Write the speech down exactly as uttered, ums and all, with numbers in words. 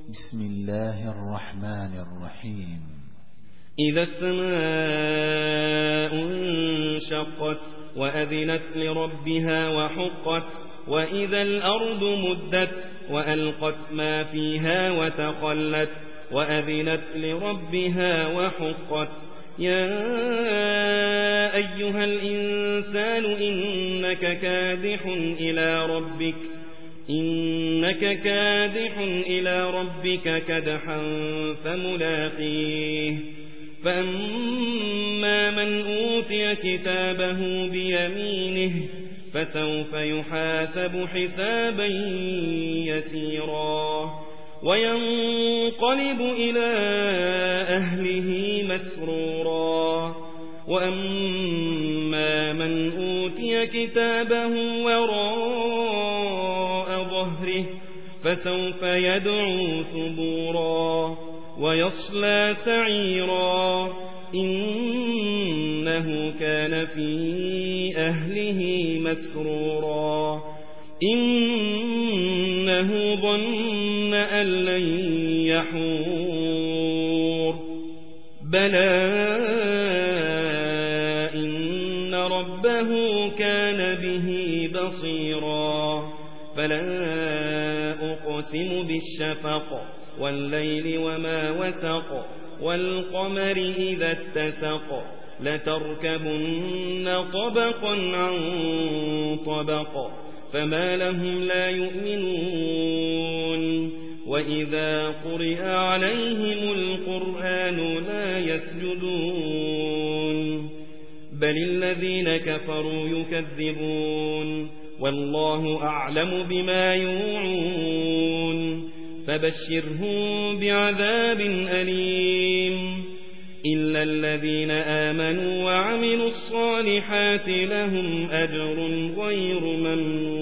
بسم الله الرحمن الرحيم إذا السماء انشقت وأذنت لربها وحقت وإذا الأرض مدت وألقت ما فيها وتخلت وأذنت لربها وحقت يا أيها الإنسان إنك كادح إلى ربك إنك كادح إلى ربك كدحا فملاقيه فأما من أوتي كتابه بيمينه فسوف يحاسب حسابا يسيرا وينقلب إلى أهله مسرورا وأما من أوتي كتابه وراء ظهره فسوف يدعو ثبورا ويصلى سعيرا إنه كان في أهله مسرورا إنه ظن أن لن يحور بلى إن ربه كان به بصيرا فلا أقسم بالشفق والليل وما وسق والقمر إذا اتسق لتركبن طبقا عن طبق فما لهم لا يؤمنون وإذا قرئ عليهم القرآن لا يسجدون بل الذين كفروا يكذبون والله أعلم بما يوعون فبشرهم بعذاب أليم إلا الذين آمنوا وعملوا الصالحات لهم أجر غير ممنون